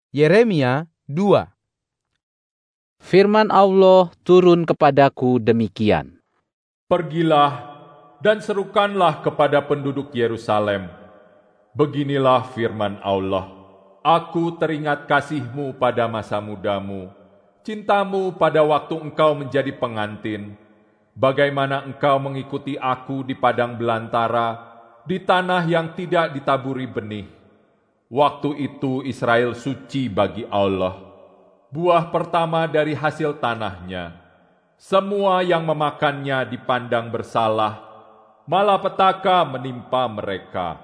Yeremia 2. Firman Allah turun kepadaku demikian. Pergilah dan serukanlah kepada penduduk Yerusalem. Beginilah firman Allah. Aku teringat kasihmu pada masa mudamu, cintamu pada waktu engkau menjadi pengantin, bagaimana engkau mengikuti aku di padang belantara, di tanah yang tidak ditaburi benih. Waktu itu Israel suci bagi Allah, buah pertama dari hasil tanahnya. Semua yang memakannya dipandang bersalah, malapetaka menimpa mereka.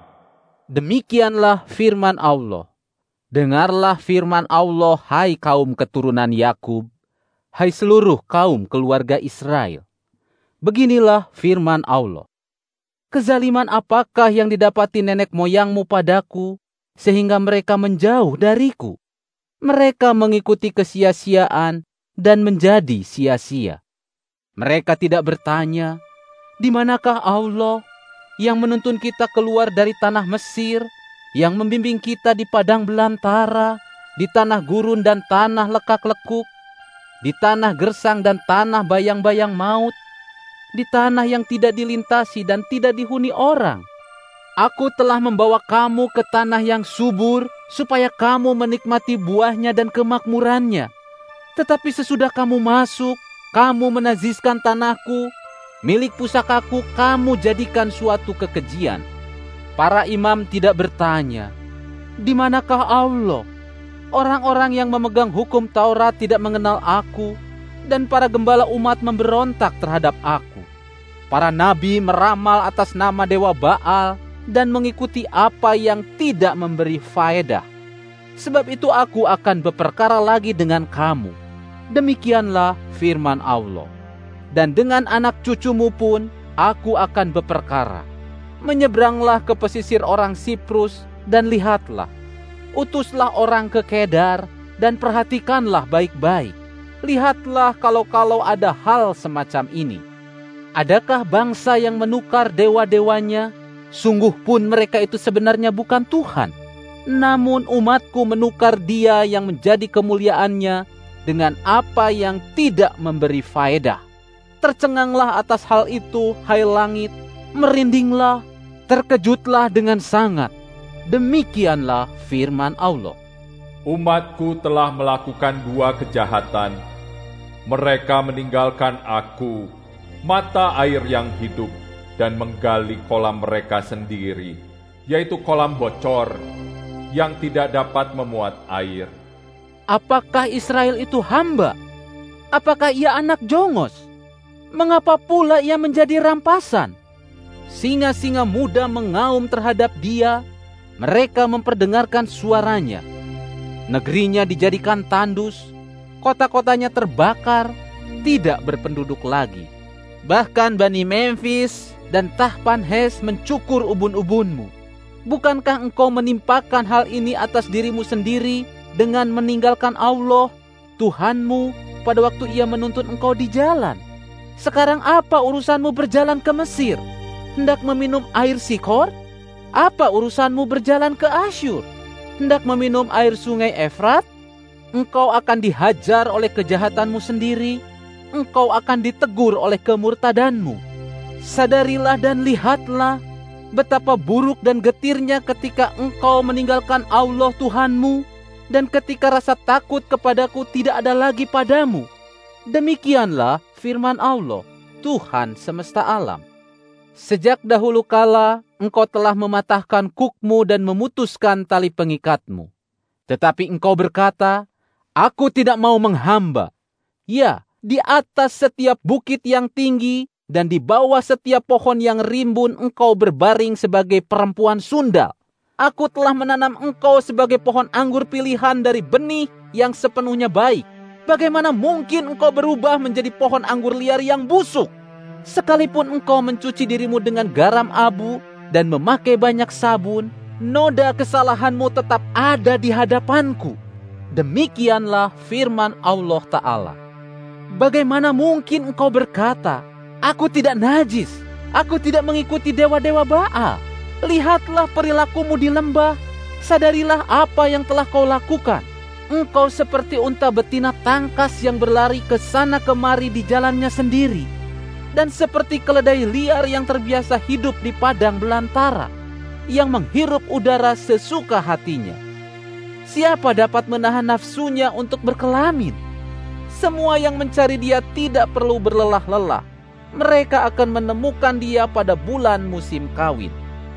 Demikianlah firman Allah. Dengarlah firman Allah, hai kaum keturunan Yakub, hai seluruh kaum keluarga Israel. Beginilah firman Allah. Kezaliman apakah yang didapati nenek moyangmu padaku, sehingga mereka menjauh dariku? Mereka mengikuti kesia-siaan dan menjadi sia-sia. Mereka tidak bertanya, di manakah Allah yang menuntun kita keluar dari tanah Mesir, yang membimbing kita di padang belantara, di tanah gurun dan tanah lekak-lekuk, di tanah gersang dan tanah bayang-bayang maut, di tanah yang tidak dilintasi dan tidak dihuni orang. Aku telah membawa kamu ke tanah yang subur, supaya kamu menikmati buahnya dan kemakmurannya. Tetapi sesudah kamu masuk, kamu menajiskan tanahku, milik pusakaku kamu jadikan suatu kekejian. Para imam tidak bertanya, di manakah Allah? Orang-orang yang memegang hukum Taurat tidak mengenal aku, dan para gembala umat memberontak terhadap aku. Para nabi meramal atas nama dewa Baal, dan mengikuti apa yang tidak memberi faedah. Sebab itu aku akan berperkara lagi dengan kamu. Demikianlah firman Allah. Dan dengan anak cucumu pun aku akan berperkara. Menyeberanglah ke pesisir orang Siprus, dan lihatlah. Utuslah orang ke Kedar, dan perhatikanlah baik-baik. Lihatlah kalau ada hal semacam ini. Adakah bangsa yang menukar dewa-dewanya? Sungguh pun mereka itu sebenarnya bukan Tuhan. Namun umatku menukar Dia yang menjadi kemuliaannya dengan apa yang tidak memberi faedah. Tercenganglah atas hal itu, hai langit, merindinglah, terkejutlah dengan sangat. Demikianlah firman Allah. Umatku telah melakukan dua kejahatan. Mereka meninggalkan aku, mata air yang hidup, dan menggali kolam mereka sendiri, yaitu kolam bocor yang tidak dapat memuat air. Apakah Israel itu hamba? Apakah ia anak jongos? Mengapa pula ia menjadi rampasan? Singa-singa muda mengaum terhadap dia, mereka memperdengarkan suaranya. Negerinya dijadikan tandus, kota-kotanya terbakar, tidak berpenduduk lagi. Bahkan Bani Memphis dan Tahpanhes mencukur ubun-ubunmu. Bukankah engkau menimpakan hal ini atas dirimu sendiri dengan meninggalkan Allah, Tuhanmu, pada waktu ia menuntun engkau di jalan? Sekarang apa urusanmu berjalan ke Mesir? Hendak meminum air Sikor? Apa urusanmu berjalan ke Asyur? Hendak meminum air sungai Efrat? Engkau akan dihajar oleh kejahatanmu sendiri. Engkau akan ditegur oleh kemurtadanmu. Sadarilah dan lihatlah betapa buruk dan getirnya ketika engkau meninggalkan Allah Tuhanmu, dan ketika rasa takut kepadaku tidak ada lagi padamu. Demikianlah firman Allah, Tuhan semesta alam. Sejak dahulu kala engkau telah mematahkan kukmu dan memutuskan tali pengikatmu. Tetapi engkau berkata, aku tidak mau menghamba. Ya, di atas setiap bukit yang tinggi dan di bawah setiap pohon yang rimbun engkau berbaring sebagai perempuan sundal. Aku telah menanam engkau sebagai pohon anggur pilihan dari benih yang sepenuhnya baik. Bagaimana mungkin engkau berubah menjadi pohon anggur liar yang busuk? Sekalipun engkau mencuci dirimu dengan garam abu dan memakai banyak sabun, noda kesalahanmu tetap ada di hadapanku. Demikianlah firman Allah Ta'ala. Bagaimana mungkin engkau berkata, aku tidak najis, aku tidak mengikuti dewa-dewa Baal? Lihatlah perilakumu di lembah, sadarilah apa yang telah kau lakukan. Engkau seperti unta betina tangkas yang berlari ke sana kemari di jalannya sendiri, dan seperti keledai liar yang terbiasa hidup di padang belantara, yang menghirup udara sesuka hatinya. Siapa dapat menahan nafsunya untuk berkelamin? Semua yang mencari dia tidak perlu berlelah-lelah. Mereka akan menemukan dia pada bulan musim kawin.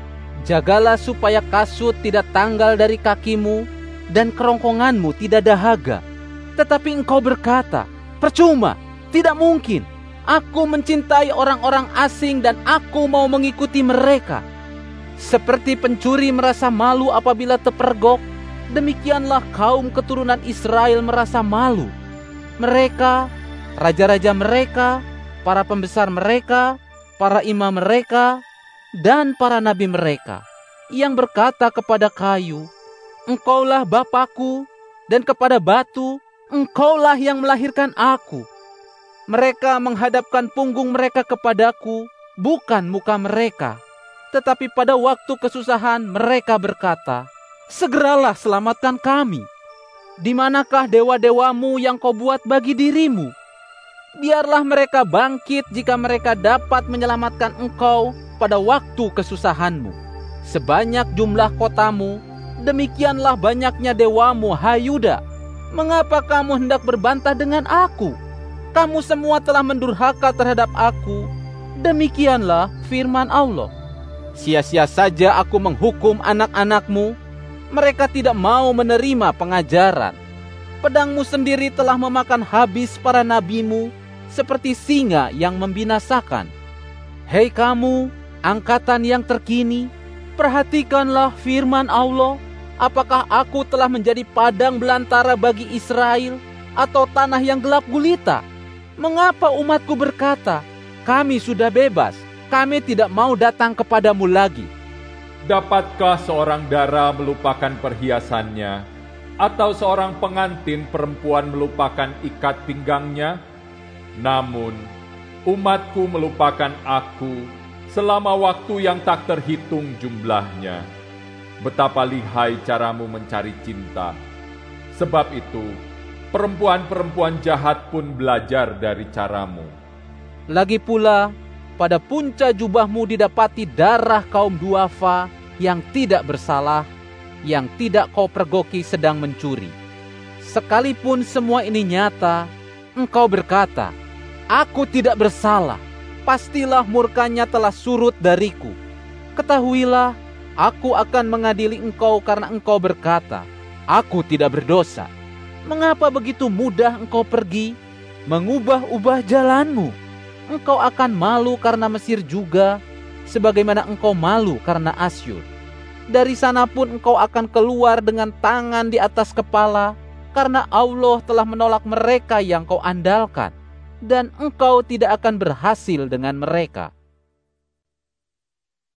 Jagalah supaya kasut tidak tanggal dari kakimu, dan kerongkonganmu tidak dahaga. Tetapi engkau berkata, percuma, tidak mungkin. Aku mencintai orang-orang asing dan aku mau mengikuti mereka. Seperti pencuri merasa malu apabila terpergok, demikianlah kaum keturunan Israel merasa malu. Mereka, raja-raja mereka, para pembesar mereka, para imam mereka, dan para nabi mereka, yang berkata kepada kayu, Engkaulah Bapakku, dan kepada batu, Engkaulah yang melahirkan aku. Mereka menghadapkan punggung mereka kepadaku, bukan muka mereka. Tetapi pada waktu kesusahan mereka berkata, segeralah selamatkan kami. Di manakah dewa-dewamu yang kau buat bagi dirimu? Biarlah mereka bangkit jika mereka dapat menyelamatkan engkau pada waktu kesusahanmu. Sebanyak jumlah kotamu, demikianlah banyaknya dewamu, hai Yuda. Mengapa kamu hendak berbantah dengan aku? Kamu semua telah mendurhaka terhadap aku. Demikianlah firman Allah. Sia-sia saja aku menghukum anak-anakmu. Mereka tidak mau menerima pengajaran. Pedangmu sendiri telah memakan habis para nabimu, seperti singa yang membinasakan. Hei kamu, angkatan yang terkini, perhatikanlah firman Allah. Apakah aku telah menjadi padang belantara bagi Israel, atau tanah yang gelap gulita? Mengapa umatku berkata, kami sudah bebas, kami tidak mau datang kepadamu lagi? Dapatkah seorang dara melupakan perhiasannya, atau seorang pengantin perempuan melupakan ikat pinggangnya? Namun, umatku melupakan aku selama waktu yang tak terhitung jumlahnya. Betapa lihai caramu mencari cinta. Sebab itu, perempuan-perempuan jahat pun belajar dari caramu. Lagi pula, pada punca jubahmu didapati darah kaum duafa yang tidak bersalah, yang tidak kau pergoki sedang mencuri. Sekalipun semua ini nyata, engkau berkata, aku tidak bersalah, pastilah murkanya telah surut dariku. Ketahuilah, aku akan mengadili engkau karena engkau berkata, aku tidak berdosa. Mengapa begitu mudah engkau pergi, mengubah-ubah jalanmu? Engkau akan malu karena Mesir juga, sebagaimana engkau malu karena Asyur. Dari sana pun engkau akan keluar dengan tangan di atas kepala, karena Allah telah menolak mereka yang kau andalkan, dan engkau tidak akan berhasil dengan mereka.